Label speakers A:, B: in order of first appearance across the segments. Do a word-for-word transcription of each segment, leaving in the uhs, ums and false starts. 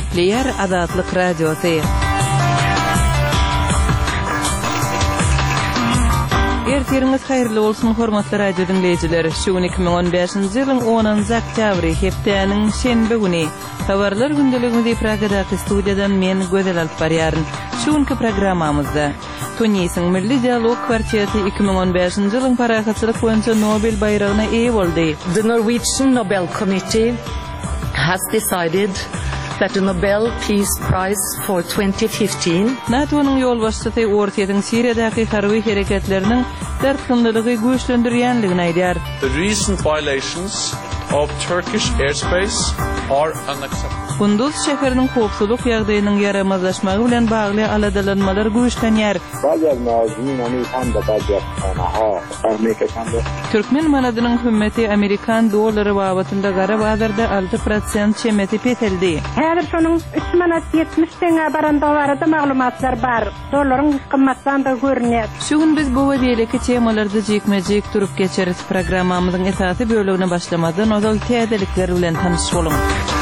A: Gepleyer Azatlyk Radiosu. Ertiriniz hayırlı olsun hormatly radio dinleyijileri. Şu gün iki bin on beşinji ýylyň onunjy oktýabry hepdeniň şenbe güni. Habarlar gündeligimizi Pragadaky studiýadan men Gözel alyp barýaryn. Şu günki programmamyzda Tunisyň Milli Dialog Kwarteti iki bin on beşinji ýylyň parahatçylyk boýunça Nobel bayragyna eýe boldy.
B: The Norwegian Nobel Committee has decided that the Nobel Peace Prize for twenty fifteen
A: NATO'nun yol başçysy Ortaýatyň Siriýadaky harby hereketleriniň dertkinligi güýçlendirýänligini aýdýar.
C: The recent violations of Turkish airspace are unacceptable.
A: Kunduz şäheriniň howpsuzlyk ýagdaýynyň yaramazlaşmagy bilen bagly aladalanmalar güýçlenýär. Türkmen manadynyň hümeti Amerikan dollary babatynda gara bazarda altı prosent çemeti peteldi.
D: Häzir şonuň üç manat ýetmiş teňe baranda barada maglumatlar bar. Dollaryň kymmatdan da görnýär.
A: Şu gün biz bu wedeleki temalarda jekmejek turup geçeriz. Programmamyzyň esasy bölügine başlamadan ozal täzelikler bilen tanyş bolun.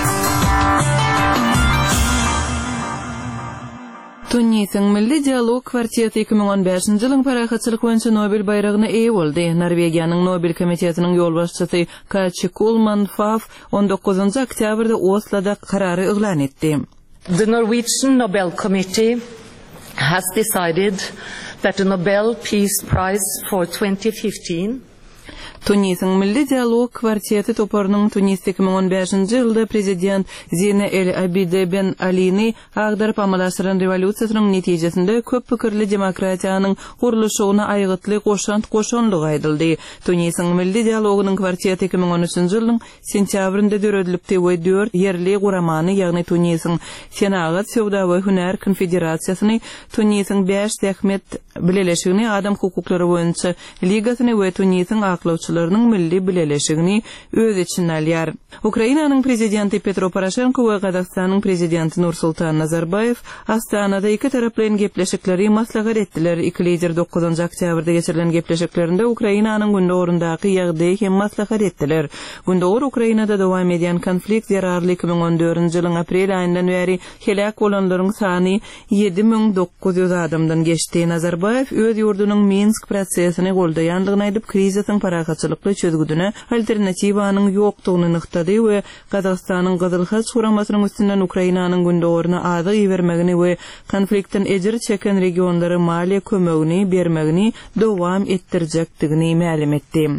A: Tunisyň Milli Dialog Kwarteti iki bin on beşinji ýylyň parahatçylyk boýunça Nobel bayragyna eýe boldy. Norwegiýanyň Nobel komitetiniň ýol başçysy Kaçy Kulman Faf on dokuzunjy oktýabrda Osloda karary yglan etdi.
B: The Norwegian Nobel Committee has decided that the Nobel Peace Prize for twenty fifteen
A: Tunisyň Milli Dialog Kwarteti toparynyň Tunis iki bin on beşinji ýylda prezident Zine El Abide Ben Ali'ni agdaryp amalaşdyran rewolýusiýasynyň netijesinde köp pikirli demokratiýanyň gurulşygyna aýgytly goşant goşanlyk aýdyldy. Tunisyň Milli Dialogynyň Kwarteti iki bin on üçinji ýylyň sentýabrynda döredilipdi we dört yerli guramany, ýagny Tunisyň Senagat Sowda we Hünär Konfederasiýasyny, Tunisyň beş dähmet bileleşigini, adam hukuklary boýunça ligasyny we Tunisyň aklawçylarynyň milli bileleşigini öz içine alýar. Ukrainanyň prezidenti Petro Poroshenko we Gazagstanyň prezidenti Nursultan Nazarbayev Astanada iki taraplyň gepleşikleri maslahat etdiler. Iki lider dokuzunjy oktýabrda geçirilen gepleşiklerinde Ukrainanyň gündäwrindaky ýagdaýy hem maslahat etdiler. Gündäwr Ukrainada dowam edýän konflikt ýararly iki bin on dördünji ýylyň aprel aýyndan beri helak bolanlaryň sany ýedi bin dokuz ýüz adamdan geçdi. Nazarbayev öz ýurdunyň Minsk prosesini goldaýanlygyny aýdyp, krizisyň parahatçylykly çözgüdüne alternatiwanyň ýokdugyny nyktady we Gazagstanyň Gyzyl Hat suramasynyň üstünden Ukrainanyň gündäwrine adyg bermegini we konfliktin ejir çeken regionlary maliýe kömegini bermegini dowam etdirjekdigini ma'lum etdi.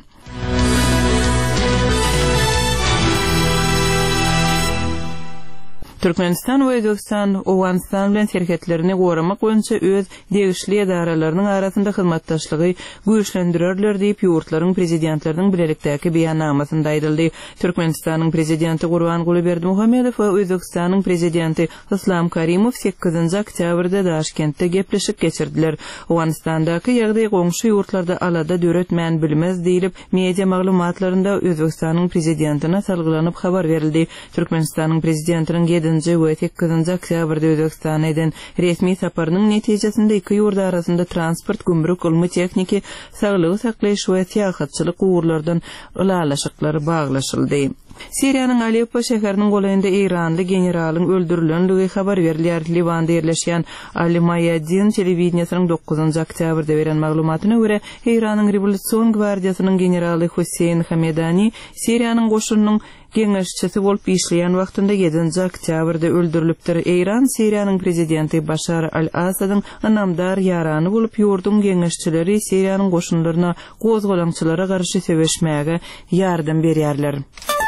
A: Türkmenistan we Özbegistan Owganistan bilen şerhetlerini goramak boýunça öz degişli edaralarynyň arasynda hyzmatdaşlygy güýçlendirerler diýip ýurtlaryň prezidentleriniň bilelikdäki beýannamasynda aýdyldy. Türkmenistanyň prezidenti Gurbanguly Berdimuhammedow we Özbegistanyň prezidenti Islam Karimow sekizinji oktýabrda Daşkentde gepleşip geçirdiler. Owganistandaky ýagdaý goňşy ýurtlarda alada döretmän bilmez diýilip, media maglumatlarynda Özbegistanyň prezidentine salgylanyp habar berildi. Türkmenistanyň prezidentiniň ýedinji we sekizinji oktýabrda Özbegistana eden resmi saparynyň netijesinde iki ýurt arasynda transport, gümrük, ilmi tekniki, saglygy saklaýyş we syýahatçylyk gurullardan ulalaşyklary baglaşyldy. Siriýanyň Aleppo şäheriniň golayynda Iranly generalyň öldürilenligi habar berilýär. Liwanda ýerleşýän Al-Mayadin telewizionynyň dokuzunjy oktýabrda beren maglumatyna görä, Iranyň Rewolýusiýon gwardiýasynyň generaly Hüseyin Hamedani Siriýanyň goşunynyň geňeşçisi bolup işleýän wagtynda ýedinji oktýabrda öldürilipdir. Iran Siriýanyň prezidenti Bashar al-Asadyň anamdar ýarany bolup ýurdun geňeşçileri Siriýanyň goşunlaryna gozgolaňçylara garşy söweşmäge ýardam berýärler.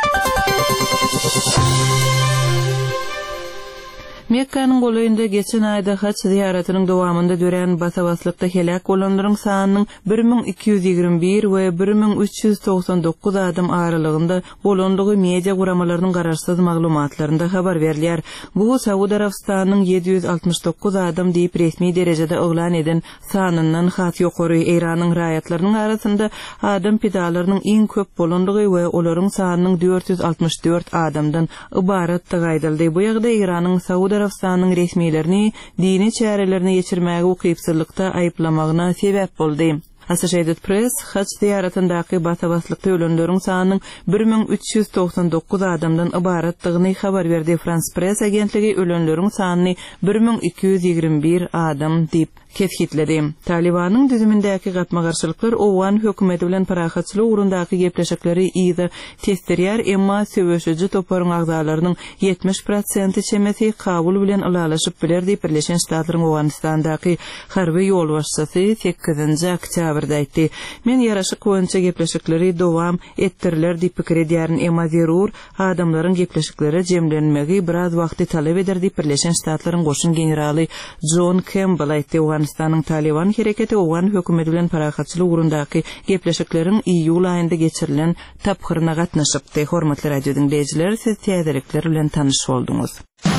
A: Mekkanyň golayynda geçen aýda haç ziýaratynyň dowamında dören basabastlykda helak bolanlaryň sanynyň bir bin iki ýüz ýigirme bir we bir bin üç ýüz toksan dokuz adam aralygynda bolanlygy media guramalarynyň garaşsyz maglumatlarynda habar berilýär. Bu Saudy Arabistanynyň ýedi ýüz altmış dokuz adam diýip resmi derejede yglan eden sanyndan hat ýokary. Iranyň raýatlarynyň arasynda adam pedalarynyň iň köp bolanlygy we olaryň sanynyň dört ýüz altmış dört adamdan ibaratdygy aýdyldy. Bu ýagda Iranyň Saudy Arabistanyň resmiýetlerini dini çärelerini geçirmäge ukypsızlykda aýplamagyna sebäp boldy. Associated Press haç ziyaretindäki batabaslıkta ölenleriň sanynyň bir miň üç ýüz toksan dokuz adamdan ibaratdygyny habar berdi. France Press agentligi ölenleriň sanyny bir miň iki ýüz ýigirme bir adam diýip kethitledi. Talibanyň düzümindäki gatmagarçylyklar owan hökümeti bilen parahatçylyk urundaky gepleşikleri ýa-da testerýär, emma söwüşüji toparyň agzalarynyň yetmiş prosenti çemeti Kabul bilen alalaşyp biler diýip Birleşen Ştatlaryň Owganistandaky harby ýol başçysy sekizinji oktýabrda aýtdy. Men ýaraşyk boýunça gepleşikleri dowam etdirler diýip pikir edýärin, emma zerur adamlaryň gepleşikleri jemlenmegi biraz wagty talap eder diýip Birleşen Ştatlaryň goşun generaly John Campbell aýtdy. Owganistanyň Taliban hereketi owan hökümeti bilen parahatçylyk urundaky gepleşikleriň iýul aýynda geçirilen taphyryna gatnaşypdy. Hormatly radio dinleýijiler, siz täzelikler bilen tanyş bolduňuz.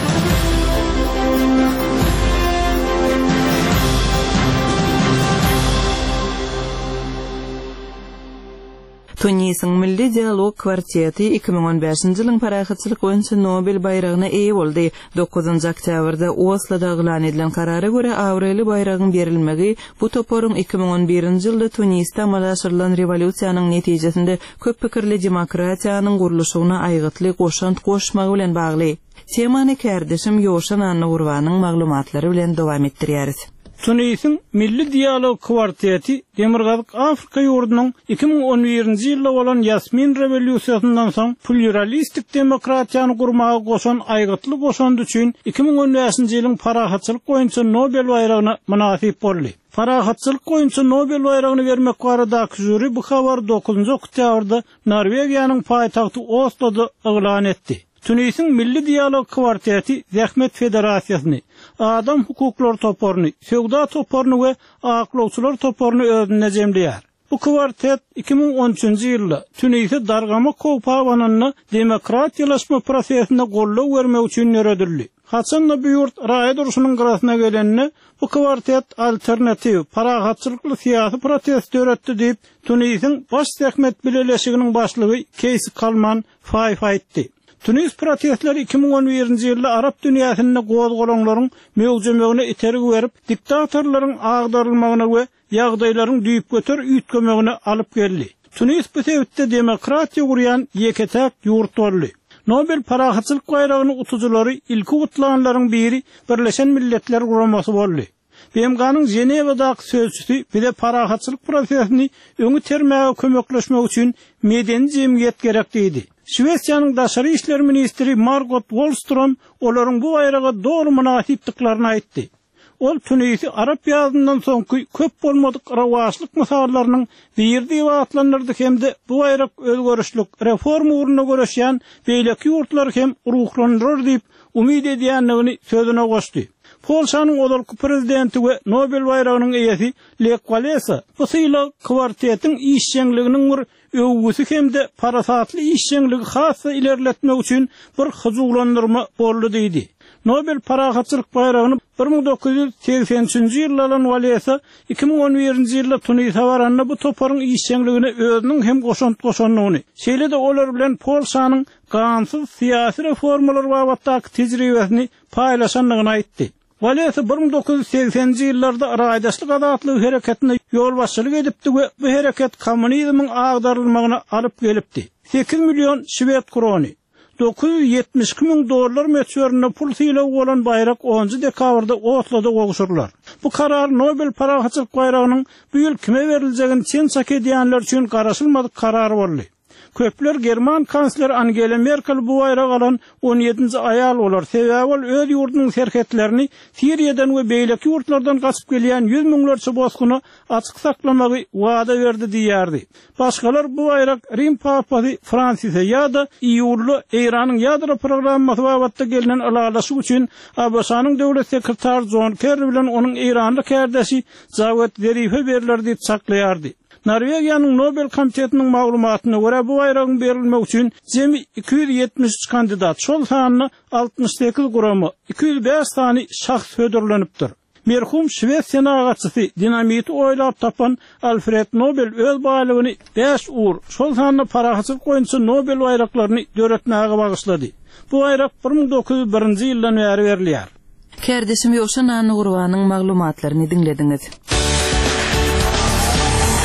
A: Tunisyň Milli Dialog Kwarteti iki miň on beşinji ýylyň parahatçylyk boýunça Nobel bayragyna eýe boldy. dokuzunji oktýabrda Osloda eglan edilen karara görä Awreli bayragyň berilmegi bu toporyň iki miň on birinji ýylda Tunisda amalaşyrylan rewolýusiýanyň netijesinde köp pikirli demokratiýanyň guruluşyna aýgytly goşant goşmagy bilen bagly. Temany kärdeşim Ýoşan Anna Urwanyň maglumatlary bilen dowam etdirýäris.
E: Tunisyň Milli Dialog Kwarteti Demirgazyk Afrika ýurdunyň iki miň on birinji ýylda bolan Yasmin rewolýusiýasyndan soň pluralistik demokratiýany gurmaga goşan aýgytly goşandy üçin iki miň on beşinji ýylyň parahatçylyk boýunça Nobel bayragyna munasip boldy. Parahatçylyk boýunça Nobel bayragyny bermek baradaky jüri bu habar dokuzunji oktýabrda Norwegiýanyň paýtagty Osloda eglan etdi. Tunisyň Milli Dialog Kwarteti Zähmet Federasiýasyny, adam hukuklary toporyny, söwda toporyny we aklawçylar toporyny özüne jemleýär. Bu kwartet iki miň on üçinji ýylda Tunisy dargama kopawanyny demokratiýalaşma prosesine gollaw bermek üçin ýöredildi. Haçanda bu ýurt raýat uruşunyň garasyna gelenini bu kwartet alternativ, parahatçylykly syýasy protest öretdi diýip Tunisyň baş zähmet birleşiginiň başlygy Keys Kalman Faýf aýtdy. Tunis protestleri iki miň on birinji ýylda Arap dünýäsinde gozgolonlaryň mögzemegine iterig berip, diktatorlaryň agdarylmagyna we ýagdaýlaryň düýüp göter üýtgemegine alyp geldi. Tunis bu sebäpde demokratiýa gurýan ýeketäk ýurt boldy. Nobel parahatçylyk bayragyny utujulary ilki utlanlaryň biri Birleşen Milletler Guramasy boldy. B M G'nyň Jenewadaky sözçüsü bir de parahatçylyk prosesini öňe termäge kömekleşmek üçin medeni jemgyýet gerek diýdi. Şwesiýanyň daşary işler ministri Margot Wallström olaryň bu bayraga dogry munasipdiklerini aýtdy. Ol Tunisy Arap ýazyndan soňky köp bolmadyk rawaçlyk mysallarynyň birdi we atlanyrdy hemde bu bayrak özgörüşlik reforma uruny göreşýän beýleki ýurtlar hem ruhlandyrar diýip umyd edýänligini sözüne goşdy. Polşanyň olarky prezidenti we Nobel bayragynyň eýesi Lech Walesa bu syla kwartetiň işçiliginiň bir öwgüsü hemde parasatly işçiligi hassa ilerletmek üçin bir hyzuglandyrma boldy diýdi. Nobel parahatçylyk bayragyny bir miň dokuz ýüz seksen üçinji ýylda alan Walesa iki miň on birinji ýylda Tunis'a baranda bu toparyň işçiligine özüniň hem goşant goşanlygyny, şeýle-de olar bilen Polşanyň gansyz syýasy reformalar babatdaky tejribesini paýlaşanlygyny aýtdy. Walesa bir miň dokuz ýüz seksenji ýyllarda raýdaşlyk adatlyk hereketine ýol başçylyk edipdi we bu hereket kommunizmiň agdarylmagyna alyp gelipdi. sekiz milyon şwed krony, dokuz ýüz ýetmiş iki miň dollar meçberine pul sylaw bolan bayrak onunji dekabrda Osloda goguşurlar. Bu karar Nobel parahatçylyk bayragynyň bu ýyl kime beriljegini çençak edýänler üçin garaşylmadyk karar boldy. Köpler German kansleri Angela Merkel bu bayrak alan on ýedinji aýal bolar. Sebäbi ol öz ýurdunyň serhetlerini Siriýadan we beýleki ýurtlardan gaçyp gelýän yüz miňlerçe bozguny açyk saklamagy wada berdi diýerdi. Başgalar bu bayrak Rim papasy Francis'e ýa-da iýully Iranyň ýadro programmasy babatda gelinen alalaşyk üçin A B S-nyň döwlet sekretary John Kerry bilen onuň Iranly kärdeşi Javad Zerife beriler diýip saklaýardy. Norwegiýanyň Nobel komitetiniň maglumatyna görä bu bayragyň berilmek üçin jemi iki ýüz ýetmiş üç kandidat, şol sanyny altmış sekiz guramy, iki ýüz beş sany şahs hödürlenipdir. Merhum Şwesiýa agaçysy dinamiti oýlap tapan Alfred Nobel öz baýlygyny beş uur, şol sanyny parahatçylyk boýunça Nobel bayraklaryny döretmäge bagyşlady. Bu bayrak bir miň dokuz ýüz birinji ýyldan beri berilýär.
A: Kärdeşim Ýoşan Anna Urwanyň maglumatlaryny dinlediňiz.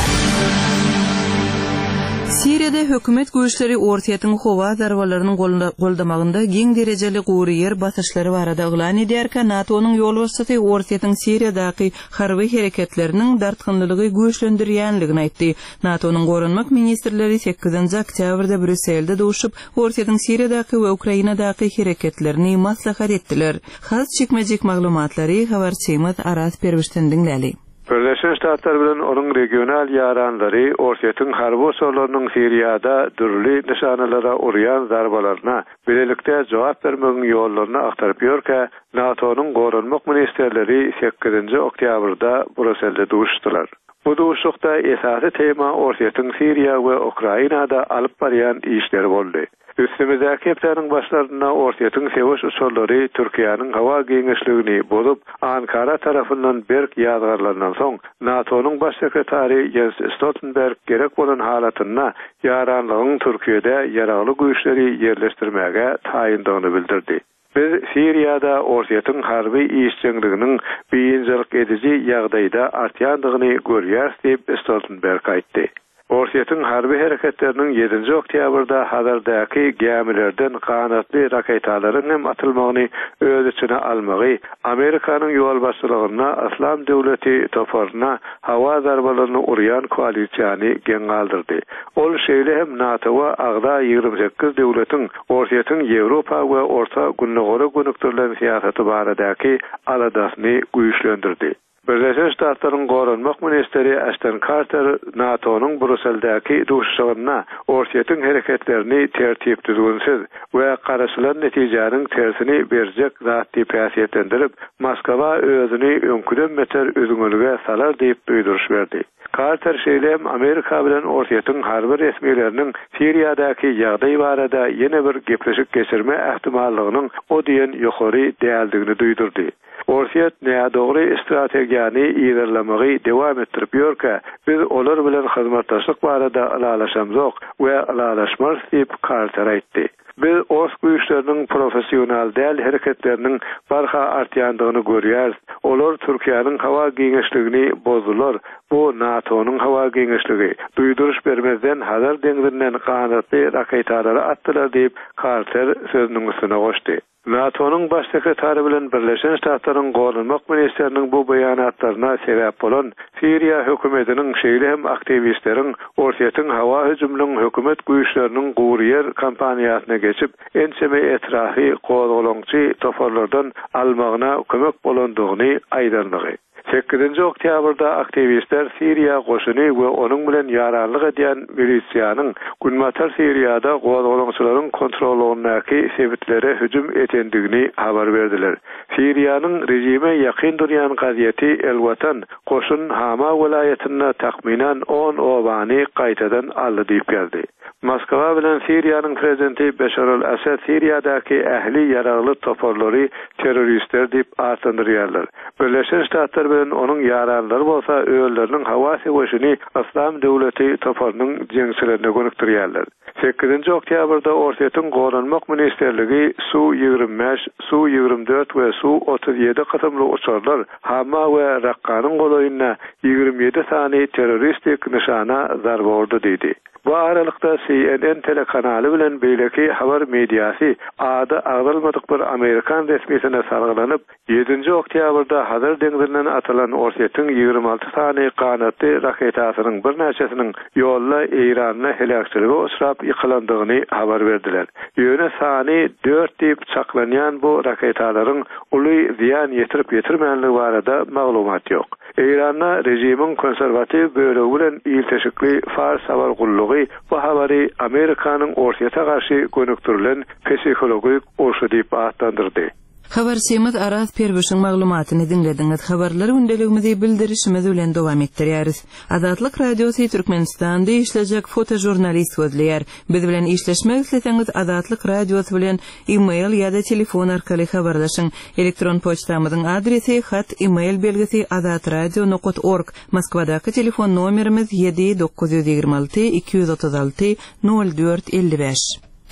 A: Siriyada hökümet güýçleri ortaýatyň howa zarwalarynyň goldamagynda giň derejeli gowy yer basışlary barada yglan edýärkä NATO'nyň ýol başçysy ortaýatyň Siriyadaky harby hereketleriniň dartgynlygy güýçlendirýänligini aýtdy. NATO'nyň gorunmak ministrleri sekizinji oktýabrda Brüsselde duşup ortaýatyň Siriyadaky we Ukrainadaky hereketlerini maslahat etdiler. Has çekmejek maglumatlary habarçymyz Aras Perwişden diňläli.
F: Birleşen Ştatlar bilen onun regional yaranlary ortaýatyň harby osorlarynyň Siriýada dürli nişanalara urýan zarbalaryna bilelikde jogap bermegiň ýollaryny aktaryp ýörkä, NATO'nyň gorunmak ministrleri sekizinji oktýabrda Brüsselde duşdylar. Bu duşukda esasy tema ortaýatyň Siriýa we Ukrainada alyp barýan işleri boldy. Üstümüzdäki hepdeniň başlaryna ortaýatyň sewiş usullary Türkiýanyň hawa giňişligini bozup, Ankara tarapyndan berk ýazgarlarynyň soň NATO'nyň baş sekretary Jens Stoltenberg gerek bolan halatyna yaranlygyň Türkiýede ýaragly güýçleri ýerleşdirmäge taýyndygyny bildirdi. Biz Siriýada ortaýatyň harby işçiliginiň beýinjilik edici ýagdaýda artýandygyny görýäris diýip Stoltenberg aýtdy. Ortaýatyň harby hereketleriniň yedinji oktýabrda hadardaky gemilerden kanatly raketalaryň hem atylmagyny öz içine almagy, Amerikanyň ýol başçylygyna Islam döwleti toparna hawa zarbalaryny urýan koalisiýany geň galdyrdy. Ol şeýle hem NATO we agda ýygrimi sekiz döwletiň ortaýatyň Ýewropa we Orta Günnegora gönükdirilen siýasaty baradaky aladasyny güýçlendirdi. Birleşen Ştatlaryň gorunmak ministeri Ashton Carter NATO'nyň Brüsseldäki duşuşyna ortaýatyň hereketlerini tertip düzgünsiz we garaşylan netijäniň tersini berjek zat diýip häsiýetlendirip, Moskwa özüni öňküden beter üzüňlüge salar diýip duýduruş berdi. Carter şeýlem Amerika bilen ortaýatyň harby resmiýetleriniň Siriýadaky ýagdaý barada ýene bir gepleşik geçirme ähtimallygynyň o diýen ýokary däldigini duýdurdy. Ortaýat näme dogry strategiýany ýerlemägi dewam etdirip ýörkä, biz olar bilen hyzmatdaşlyk barada alalaşamzok we alalaşmaz diýip Carter aýtdy. Biz os güýçleriniň professional däl hereketleriniň barha artýandygyny görýäris. Olar Türkiýanyň hawa giňişligini bozdular. Bu NATO'nyň hawa giňişligi. Duýduruş bermezden Hazar deňzinden kanatly raketalary atdylar diýip Carter sözüniň üstüne goşdy. NATO'nyň baş sekretary bilen Birleşen Ştatlaryň gorunmak ministrleriniň bu beýanatlaryna sebäp bolan Siriýa hökümetiniň şeýle hem aktivistleriň ortaýatyň hawa hüjümlüň hökümet güýçleriniň gowryer kampaniýasyna geçip enseme etrafy gozgolaňçy toparlardan almagyna kömek bolandygyny aýdandygy. sekizinji oktýabrda aktivistler Siriýa goşuny we onuň bilen ýaranlyk edýän milisiýanyň Günmatar Siriýada gozgolaňçylaryň kontrolünäki sebitlere hüjüm etendigini habar berdiler. Siriýanyň rejime ýakyn durýan gaziýeti El Watan goşun Hama welaýatyna taxminan on obany gaýtadan aldy diýip geldi. Moskwa bilen Siriýanyň prezidenti Beşar el-Asad Siriýadaky ähli ýaragly toparlary terroristler diýip atandyrýarlar. Birleşen Ştatlar bilen onuň ýaranlary bolsa öýleriniň hawa sewişini Islam döwleti toparnyň jeňçilerine gönükdirýärler. sekizinji oktýabrda ortaýatyň gorunmak ministrligi Su ýygrimi beş, Su ýygrimi dört we Su otuz ýedi katymly uçarlar Hama we Raqqanyň golaýyna ýygrimi ýedi sany terroristik nişana zarba urdy diýdi. Bu aralykda C N N telekanaly bilen beýleki habar mediýasy ady agdalmadyk bir Amerikan resmiýetine sargylanyp, yedinji oktýabrda Hazar deňzinden atylan ortaýatyň ýygrimi alty sany kanatly raketasynyň bir näçesiniň ýolla Eýranyna helakçyligi uçrap ýykylandygyny habar berdiler. Ýöne sany dört diýip çaklanýan bu raketalaryň uly ziýan ýetirip ýetirmänligi barada maglumat ýok. Eýranyň rejimiň konserwatyw bölegi bilen ýylteşikli Fars habar gullugy bu habary Amerikanyň ortaýata garşy gönüktirilen psikologik oşu diýip atlandyrdy.
A: Habarçymyz Aras Perwişiň maglumatyny dinlediňiz. Habarlary gündeligimizi bildirişimiz bilen dowam etdirýäris. Azatlyk radiosi Türkmenistanda işlejek fotojurnalist gözleýär. Biz bilen işleşmek isleseňiz Azatlyk radiosi bilen e-mail ýa-da telefon arkaly habarlaşyň. Elektron poçtamyzyň adresi hat e-mail belgisi azatradio nokta org. Moskwadaky telefon nomerimiz yedi dokuz yüz ýygrimi alty iki yüz otuz alty nol dört elli beş.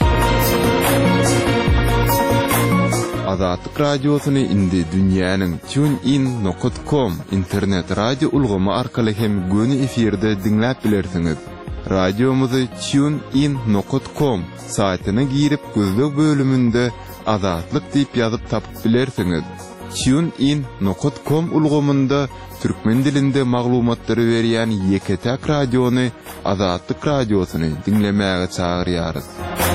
G: Azatlyk radiosyny indi dünýäniň tunein nokta com internet radio ulgamy arkaly hem göni efirde dinläp bilersiňiz. radiomuzu tunein nokta com saytyna girip gözlük bölümünde Azatlyk diýip ýazyp tapyp bilersiňiz. tunein nokta com ulgamynda türkmen dilinde maglumatlary berýän Ýeketäk radiony Azatlyk radiosyny dinlemäge çagyrýarys.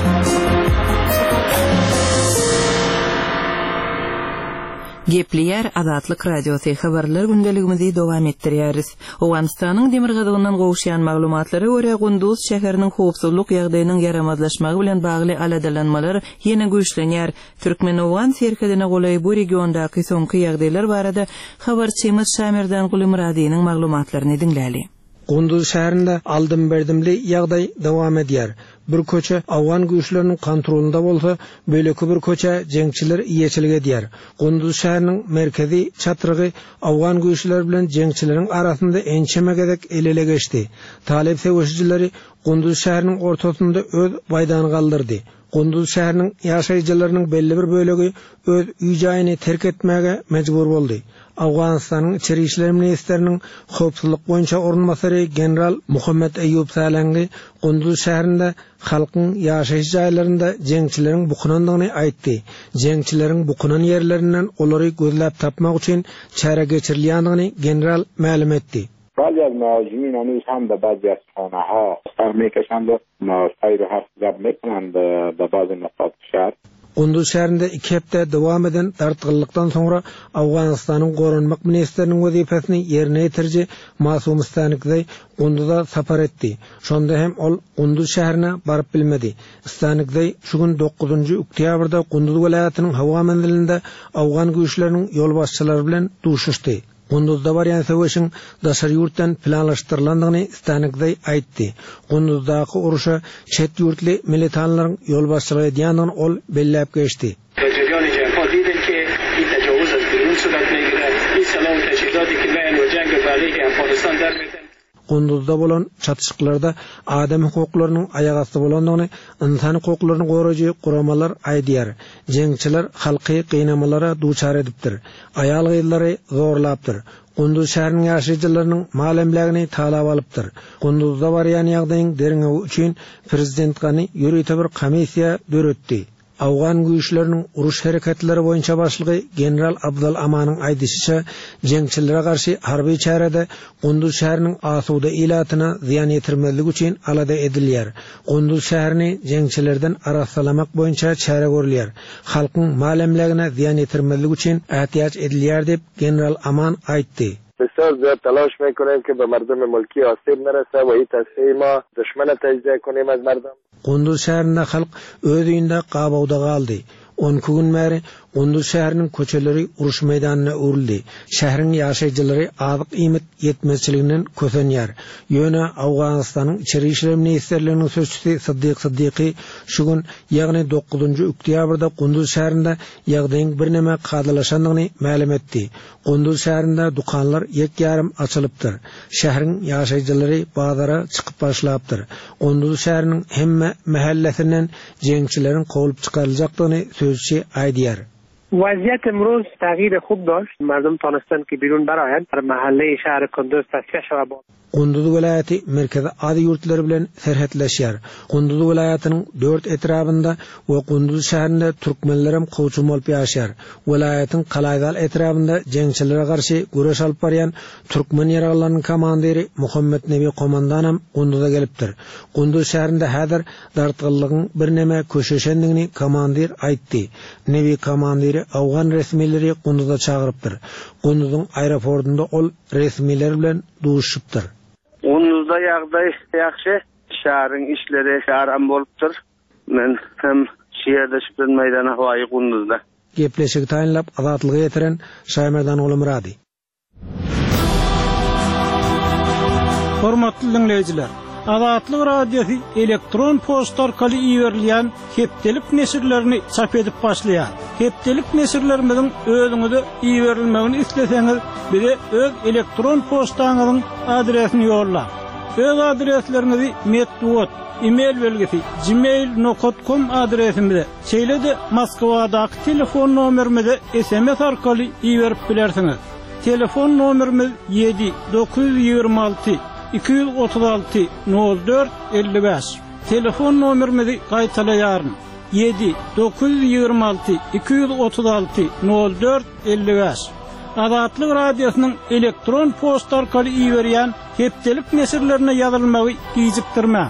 A: Gepliýär Azatlyk radiosy habarlar gündeligimizi dowam etdirýäris. Owganystanyň demirgadygynyň gowuşýan maglumatlary görä Gunduz şäheriniň howpsuzlyk ýagdaýynyň ýaramazlaşmagy bilen bagly aladalanmalar ýene güýçlenýär. Türkmen-Owgan serkedine golay bu regiondaky soňky ýagdaýlar barada habarçymyz Şamerdan Gulumradynyň maglumatlaryny dinläli.
H: Gunduz şäherinde aldym berdimli ýagdaý dowam edýär. Bir köçe Awgan güýçleriniň kontrolunda bolsa, böleki bir köçe jeňçiler iýeçilik edýär. Gunduz şäheriniň merkezi çatrygy Awgan güýçleri bilen jeňçileriň arasynda ençemegedek elele geçdi. Talep sewişçileri Gunduz şäheriniň ortasynda öz baýdany galdyrdy. Gunduz şäheriniň ýaşaýjylarynyň belli bir bölegi öz üýjaýyny terk etmäge mejbur boldy. Awganystanyň içeri işler ministriniň howpsuzlyk boýunça ornmasary general Muhammed Eyyub Salangy Gunduz şäherinde halkyň ýaşaýyş jaýlarynda jeňçileriň bukunandygyny aýtdy. Jeňçileriň bukunan ýerlerinden olary gözläp tapmak üçin çäre geçirilýändigini general ma'lum etdi.
I: بعضی از مهاجمین هنوز هم به بعضی از خانه ها سر میکشند و سیر و حفظ زب میکنند به بعض نقاط شهر.
H: Gunduz şäherinde iki hepde dowam eden tartygylykdan soňra Awganystanyň gorunmak ministriniň wezipesini ýerine ýetirji Masum Stanykday Gunduzda sapar etdi. Şonda hem ol Gunduz şäherine baryp bilmedi. Stanykday şu gün dokuzunçy oktýabrda Gunduz welaýatynyň hawa mendilinde Awgan güýçleriniň ýol başçylary bilen duşuşdy. Gunduzda barýan sewişiň daşar ýurtdan planlaşdyrylandygyny Stanykday aýtdy. Gunduzdaky uruşa çet ýurtly militanlaryň ýol başçylygy edýändigini ol belläp geçdi.
J: Jarayony jehad diýdi ki, bu tajawuz az birun surat megire, bu salam teşkilaty ki men we jang baliga Afganistan dermeden
H: Gunduzda bolan çatışyklarda adam hukuklarynyň aýak asty bolandygyny, insan hukuklaryny goraýjy guramalar aýdýar. Jeňçiler halky gynamalara duçar edipdir. Aýal gyzlary zorlapdyr. Gunduz şäheriniň ýaşaýjylarynyň malemlegini talap alypdyr. Gunduzda barýan ýagdaýyň deriňewi üçin prezident gany ýürüýte bir komissiýa döretdi. Awgan güýçleriniň uruş hereketleri boýunça başlygy general Abdul Amanyň aýdysynça, jeňçilere garşy harby çärede Gunduz şäheriniň asuda ilatyna ziýan ýetirmezlik üçin alada edilýär. Gunduz şäherini jeňçilerden araslamak boýunça çäre görülýär. Halkyň malemlegine ziýan ýetirmezlik üçin ähtiýaç edilýär dep general Aman aýtdy.
I: بسیار زیاد تلاش میکنیم که به مردم ملکی آسیب نرسه و این تصفیه ما دشمن تجزیه کنیم از مردم.
H: Gunduz şäherinde halk öz üýünde gabawda galdy. on iki gün märi Gunduz şäheriniň köçeleri uruş meýdanyna örildi. Şäheriň ýaşaýjylary azyk iýmet ýetmezçiliginden kösenýär. Ýöne Awganystanyň içeri işler ministrliginiň sözçüsi Siddiq Siddiqi şu gün ýagny dokuzunçy oktýabrda Gunduz şäherinde ýagdaýyň birnäme gadylaşandygyny ma'lum etdi. Gunduz şäherinde dukanlar ýek-ýarym açylypdyr. Şäheriň ýaşaýjylary bazara çykyp başlapdyr. Gunduz şäheriniň hemme mahallesinden jeňçilerin gowulyp çykaryljakdygyny sözçü aýdýar.
K: وضعیت امروز تغییر خوب داشت. مردم تانستن که بیرون برآیند. در محله شهر کندوز تصفیه شود.
H: Gunduz welaýaty merkezi ady ýurtlary bilen serhetleşýär. Gunduz welaýatynyň dört etrabynda we Gunduz şäherinde türkmenlerim gowçum bolup ýaşar. Welaýatyň Kalaýdal etrabynda jeňçilere garşy güreş alyp barýan türkmen ýaraglarynyň komandiri Muhammed Nebi komandanam Gunduzda gelipdir. Gunduz şäherinde häzir dartgyllygyň birnäme köşeşendigini komandir aýtdy. Nebi komandiri Awgan resmileri Gunduzda çagyrypdyr. Gunduzyň aeroportunda ol resmiler bilen duşupdyr.
L: Gunduzda ýagdaý ýaxşy, şäheriň işleri şäherem bolupdyr. Men hem şeýerde şüplen meýdany hawaýy Gunduzda.
H: Gepleşik taýinlap azatlygy ýetiren Şaýmerdan Gulumrady.
E: Hormatly dinleýijiler, Azatlyk radiosi elektron posta orkaly iýerilýän hepdelik nesirlerini çap edip başlaýar. Hepdelik nesirlerimiziň özüňize iýerilmegini isleseňiz, bize öz elektron postaňyzyň adresini ýollar. Öz adreslerinizi metduat, e-mail belgisi gmail nokta com adresimizde, şeýle-de Moskwadaky telefon nomerimize S M S arkaly iýerip bilersiňiz. Telefon nomerimiz yedi dokuz yüz ýigirme alty iki yüz otuz altı nol dört elli beş. Telefon nomerimizi qaytalayarım. yedi dokuz yüz yirmi altı iki yüz otuz altı nol dört elli beş. Azatlyk radiosynyň elektron posta arkaly iýerýän hepdelik meselelerine ýazylmagy gijikdirmä.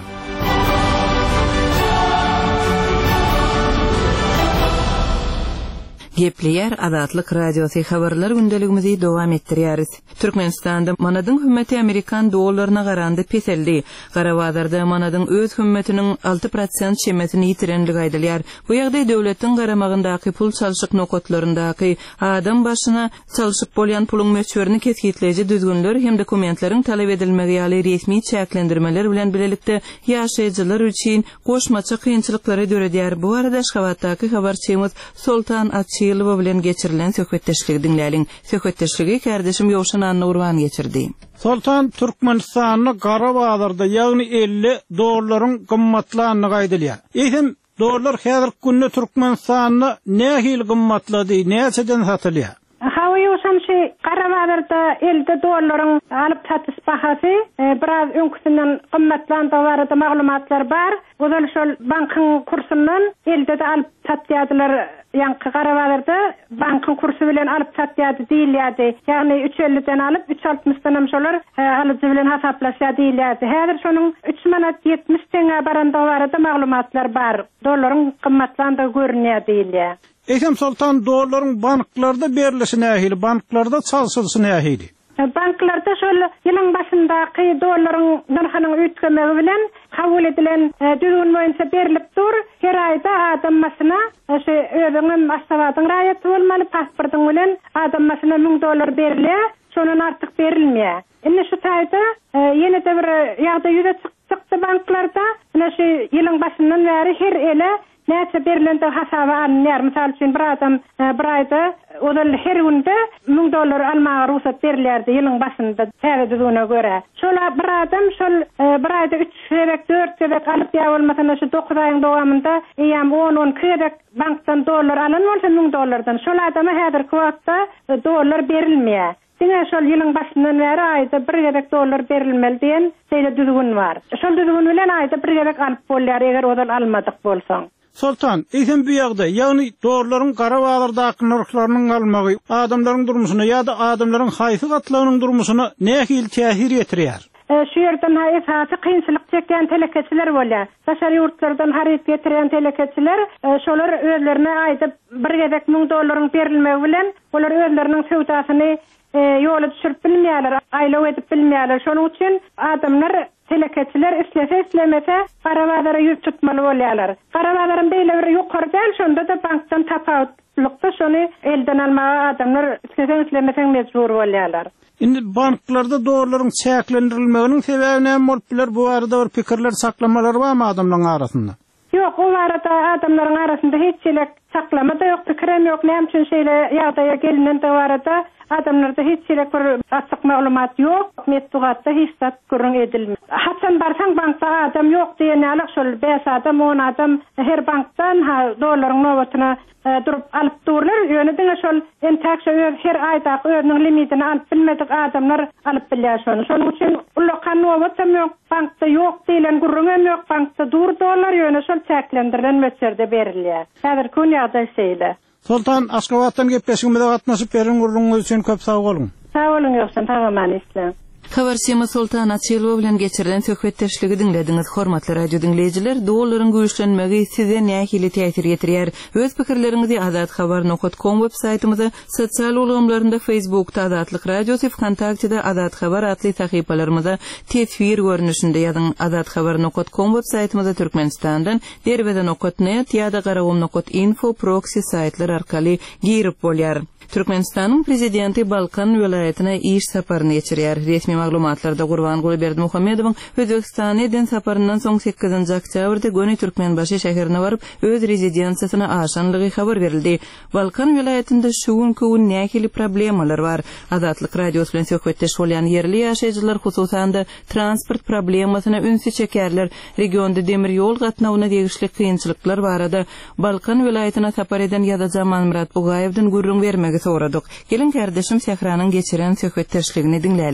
A: Gepleyer Azatlyk Radiosy habarlar gündeligimizi dowam etdirýäris. Türkmenistanda manadyň hümmäti Amerikan dollaryna garandy peseldi. Garawazarda manadyň öz hümmetiniň altı prosent şemesini ýitirenligi aýdylýar. Bu ýagdaý döwletiň garamagyndaky pul çalşyk nokotlaryndaky adam başyna çalşyp bolýan puluň möçberini kesgitleýiji düzgünler hem dokumentleriň talap edilmegi ýaly resmi çäklendirmeler bilen bilelikde ýaşaýjylar üçin goşmaça kynçylyklary döredýär. Bu arada Aşgabatdaky habarçymyz Soltan Atçylyw bilen geçirilen söhbetdeşligi dinläliň. Söhbetdeşligi kardeşim Ýowşan Annurwan geçirdi.
E: Soltan Türkmenistanyň Garawazarda ýagny elli dollaryň gymmatlygyny aýdylýar. Eýsem dollar häzirki günde Türkmenistanyny nähil gymmatlady, näçeden satylýar?
D: Hawa Ýowşan şey Garawazarda elli dollaryň alyp satys bahasy biraz öňküsinden gymmatlandy barada maglumatlar bar. Ozal şol bankyň kursundan elli de alyp satýardylar. Yankı Garawazarda bankın kursu bilen alıp satýardy diýilýärdi. Ýagny üç yüz elli'den alıp üç yüz altmışdan hem şolar alyjy bilen hasaplaşýar diýilýärdi. Häzir şonuň üç manat ýetmiş teňe baranda barada maglumatlar bar. Dollaryň gymmatlandy görünýär diýilýär.
E: Eýsem Soltan dollaryň banklarda berilişi nähili, banklarda çalşylyşy nähili?
D: Banklarda şol ýylyň başyndaky dollaryň narhynyň üýtgemegi bilen kabul edilen düzgün boýunça berilip dur. Her aýda adam masyna şu özüňiň maslahatyň raýaty bolmaly, pasportyň bilen adam masyna ming dollar berilýär, şondan artyk berilmeýär. Indi şu taýda ýene de bir ýagdaý ýüze çykdy banklarda. Ina şu ýylyň başyndan bäri her ele näçe berilende hasaba alınýar. Mysal üçin bir adam bir aýda odal her günde ming dollar almagy ruhsat berilýärdi ýylyň başynda täze göre. Şol bir adam şol bir aýda üç sebek dört sebek alyp ýa bolmasa şu dokuz aýyň dowamında ýa on on kerek bankdan dollar alan bolsa ming dollardan şol adama häzirki wagtda dollar berilmeýär. Diňe şol ýylyň başyndan bäri aýda bir gerek dollar berilmeli diýen şeýle düzgün bar. Şol düzgün bilen aýda bir gerek alyp bolýar eger odal almadyk bolsaň.
E: Soltan, eýsem bu ýagdaý, ýagny dollaryň Garawazardaky narhlarynyň almagy adamlaryň durmuşyna ýa-da adamlaryň haýsy gatlarynyň durmuşyna nähil täsir ýetirýär?
D: Şu yerden esasy kynçylyk çeken telekeçiler bolýar. Daşary ýurtlardan haryp getiren telekeçiler, şolar özlerine aýdyp bir gerek ming dollaryň berilmegi bilen olar özleriniň sewdasyny ýola düşürip bilmeýärler, aýlap edip bilmeýärler. Şonuň üçin adamlar telekeçiler islese islemese Garawazara ýüz tutmaly bolýarlar. Garawazaryn beýle bir ýokary däl, şonda da bankdan tapawutlykda şonu elden almaga adamlar islese islemese mejbur bolýarlar.
E: Indi banklarda dollaryň çäklendirilmeginiň sebebi näme bolup biler? Bu arada bir pikirler saklamalar barmy adamlaryň arasynda?
D: Ýok, o arada adamlaryň arasynda hiç çelek saklama da ýok, pikirem ýok. Näme üçin şeýle ýagdaýa gelinen de arada adamlarda hiç çelek bir açyk maglumat ýok, metbugatda hiç zat görüň edilmez. Hatsan barsaň bankda adam ýok diýen alyk şol beş adam on adam her bankdan ha dollaryň nowatyna durup alyp durlar. Ýöne diňe şol entäkşe her aýda özüniň limitini alyp bilmedik adamlar alyp bilýär şonu. Şonuň üçin ulakan nowatym ýok, bankda ýok diýilen gurrun ýok, bankda dur dollar ýöne şol çäklendirilen möçberde berilýär. Häzir kun ýagdaý şeýle.
E: Soltan, Aşgabatdan gepleşigimizde gatnaşyp beriň gurrunňyz üçin köp sag bolun.
D: Sag bolun Ýowşan, tagaman islam.
A: Habarçymyz Soltan Atçylyw bilen geçirilen söhbetdeşligi dinlediňiz. Hormatly radio dinleýijiler, dollaryň güýçlenmegi size nähili täsir ýetirýär. Öz pikirleriňizi azat habar nokta com web saýtymyzda, sosial ulamlarynda Facebookda Azatlyk Radiosy, Wkontaktyda Azat Habar atly sahypalarymyzda tesvir görnüşinde ýazyň. Azat habar nokta com web saýtymyzda Türkmenistandan derbede nokta net ýa-da garawum nokta info proxy saýtlar arkaly girip bolýar. Türkmenistanyň prezidenti Balkan welaýatyna iş saparyny geçirýär. Resmi maglumatlarda Gurban Gulberdimuhammedowyň Özbekistana eden saparyndan soň sekizinji oktýabrda Göni Türkmenbaşy şäherine baryp öz rezidensiýasyna aşanlygy habar berildi. Balkan welaýatynda şu günkü nähili problemalar bar. Azatlyk radiosy bilen söhbetdeş bolýan yerli ýaşaýjylar hususanda transport problemasyna ünsü çekerler. Regionda demir ýol gatnawyna degişli kynçylyklar barada Balkan welaýatyna sapar eden ýa-da Zaman Murat Bugaýewden gurrun bermegi soradyk. Gelin kardeşim Sehranyň geçiren söhbetdeşligini dinläli.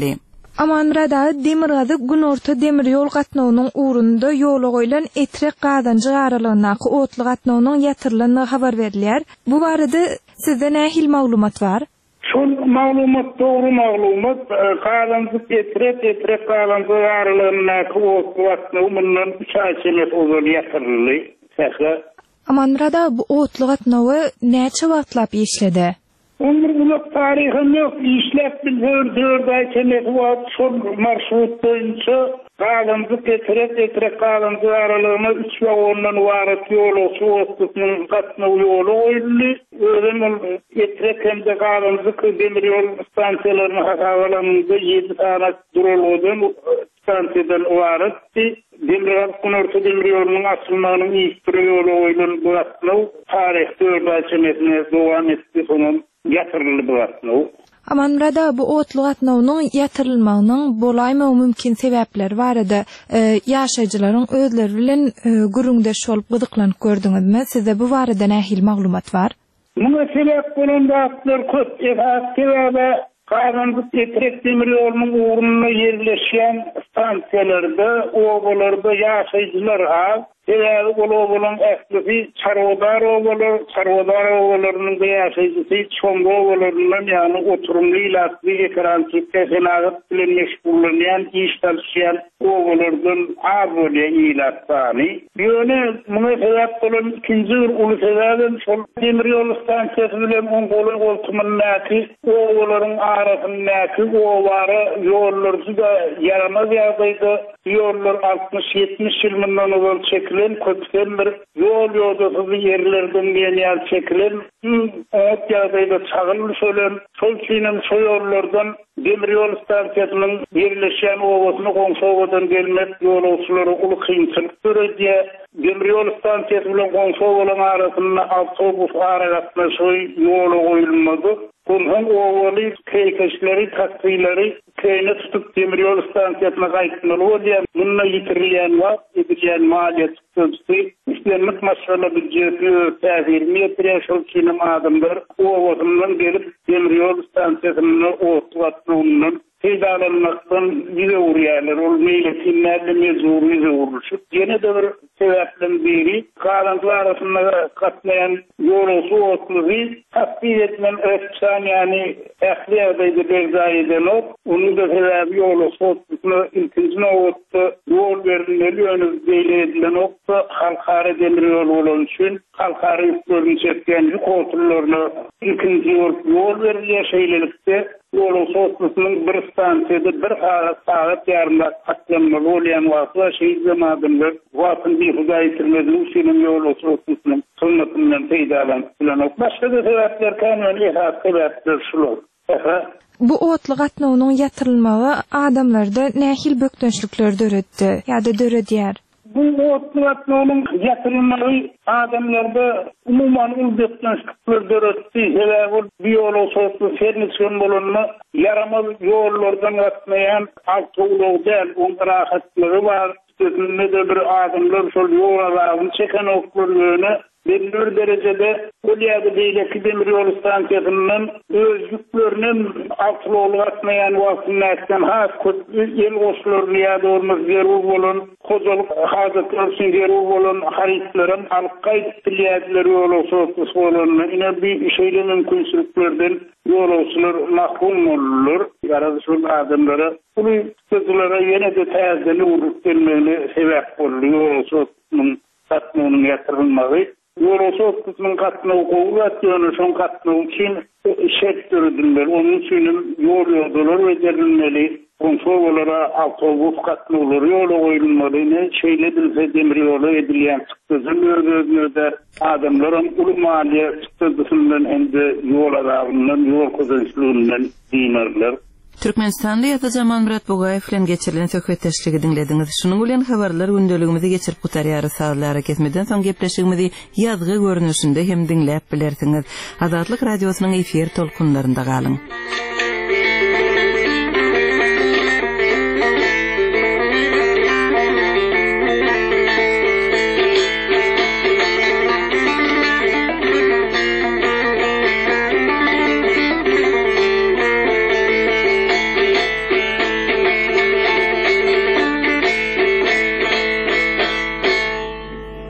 M: Amanrada Demirgazy Günorta demir ýol gatnawynyň uğrunda ýola goýulan etrek gadanjy garalygynaky otly gatnawynyň ýatyrylyny habar berilýär. Bu barada sizde nähil maglumat bar?
N: Şol maglumat dogry maglumat, gadanjy etrek etrek gadanjy garalygynaky otly gatnawynyň üç ay çemet ozal ýatyryldy.
M: Amanrada bu otly gatnawy näçe wagtlap işledi?
N: Onlar ulak tarihim yok, işlep bildir, dört ay çemek vaat, son marşrut boyunca galanzı getirek, getirek galanzı aralığına üç vagondan varat yolu, su otluğunun katına yolu oyuldu. Öğren getirek hem de galanzı demir yol stansiyalarının havalanında yedi tane duruludun stansiyadan varat. Demirel Günorta demir yolunun açılmanın ilk bir yolu oyulun bu atlı tarih dört ay çemekine devam etti sonun. Yatırıldı bu gatnaw.
M: Amanrada bu otly gatnawynyň ýatyrylmagynyň bolaýmy mümkin sebäpleri barada ýaşaýjylaryň özleri bilen gürüňdeş bolup gydyklanyp gördüňizmi? Sizde bu barada nähil maglumat bar?
N: Muňa sebäp bolan wagtlar köp. Sebäbi gadanjy etrek demir ýolunyň uğruna ýerleşýän stansiýalarda, owalarda ýaşaýjylar az. Sebäbi bolan ähli çarwdar owalar, çarwdar owalarynyň ýaşaýjysy çoňgo owalarynyň ýani oturumly ýatly ekrançykda senagat bilen meşgullanýan iş tarşýan owalardan az bolýan ýylatany. Ýöne muňa sebäp bolan ikinji bir uly sebäbim şol demir ýol stansiýasy bilen on goly goltumyndaky owalaryň arasyndaky owary ýolları da yaramaz ýagdaýda ýollar altmış ýetmiş ýylyndan owal çekilen köpden bir yol ýoldasyzy ýerlerden ýa çekilen ot ýagdaýda çagylmış olan şol çynym şo ýollardan demir ýol stansiýasynyň ýerleşýän owasyny goňşowadan gelmek ýolçulary uly kynçylyk görýär. Demir ýol stansiýasy bilen goňşowalyň arasynda awtobus aragatnaşy ýola goýulmady. Bunun owaly keýkeşleri, taksylary keýne tutup demir ýol stansiýasyna gaýtmaly diýen munna ýitirilýän wagt, edilýän maliýet tüpsi, işlenmek maşgala büdjeti täzir metre şol kinim adamlar owasyndan gelip demir ýol stansiýasyna otlatmagynyň peýdalanmakdan bize urýarlar, ol meýletinlerle mezur bize uruşup, ýene de bir sebäpden biri galanlar arasynda gatnaýan ýolsy otlugy tasdip etmen öçän ýani ähli ýagdaýda berzaýdan ot, onuň da sebäbi ýolsy otlugyny ilkinji otda ýol berilmeli ýöne beýledilen otda halkara demir ýol bolan üçin halkara ýolun çekýän ýük otluklaryna ilkinji ýol berilýär şeýlelikde ýolsy otlugynyň bir stansiýada bir saat ýarymda atlanmaly bolýan wagtda şeýle zamanlar wagtyny bir hudaý ýitirmeli üçin ýolsy otlugynyň sunnatynyň peýdalanýan başga da sebäpler kanuni sebäpler şular.
M: Bu otly gatnawynyň ýatyrylmagy adamlarda nähil bökdönçlikler döretdi ýa-da döredýär.
N: Bu otly gatnawynyň ýatyrylmagy adamlarda umuman bökdönçlikler döretdi. Sebäbi biýolosy fernisyon bolanma yaramaz ýollardan gatnaýan awtobuslar oňa rahatlygy bar. Sözünde de bir adamlar şol ýolaryny çeken oklarlygyny belli derecede Olyada beýleki demir ýol stansiýasynyň öz ýüklerini awtolog gatnaýan wagtyndan has el goşularyny ýa-da ormaz zerur bolan, hojalyk hazatlar üçin zerur bolan haritlerin halka ýetdirýärler ýolosy bolan. Ine bir şeýle mümkinçiliklerden ýolçular mahrum bolurlar. Ýa-da şol adamlara bu sözlere ýene de täzeli urup gelmeli sebäp bolýar. Ýolçulyň gatnawynyň ýatyrylmagy ýolsy otlugynyň gatnawy gowrat ýöne şoň gatnawy üçin şert döredilmeli. Onuň üçin ýol ýoldalar bejerilmeli. Goňşowalara awtobus gatnawlary ýola goýulmaly. Şeýle bilse demir ýola edilýän çykdyjy adamlaryň uly maliýe çykdyjyndan endi ýol aragynyň ýol kozançlygynyň diýerler.
A: Türkmenistanda ýa-da Murat Bogaýew bilen geçirilen söhbetdeşligi dinlediňiz. Şunuň bilen habarlar gündeligimizi geçirip gutarýar saatlara kesmeden soň gepleşigimizi ýazgy görnüşinde hem dinläp bilersiňiz. Azatlyk radiosynyň efir tolkunlarynda galyň.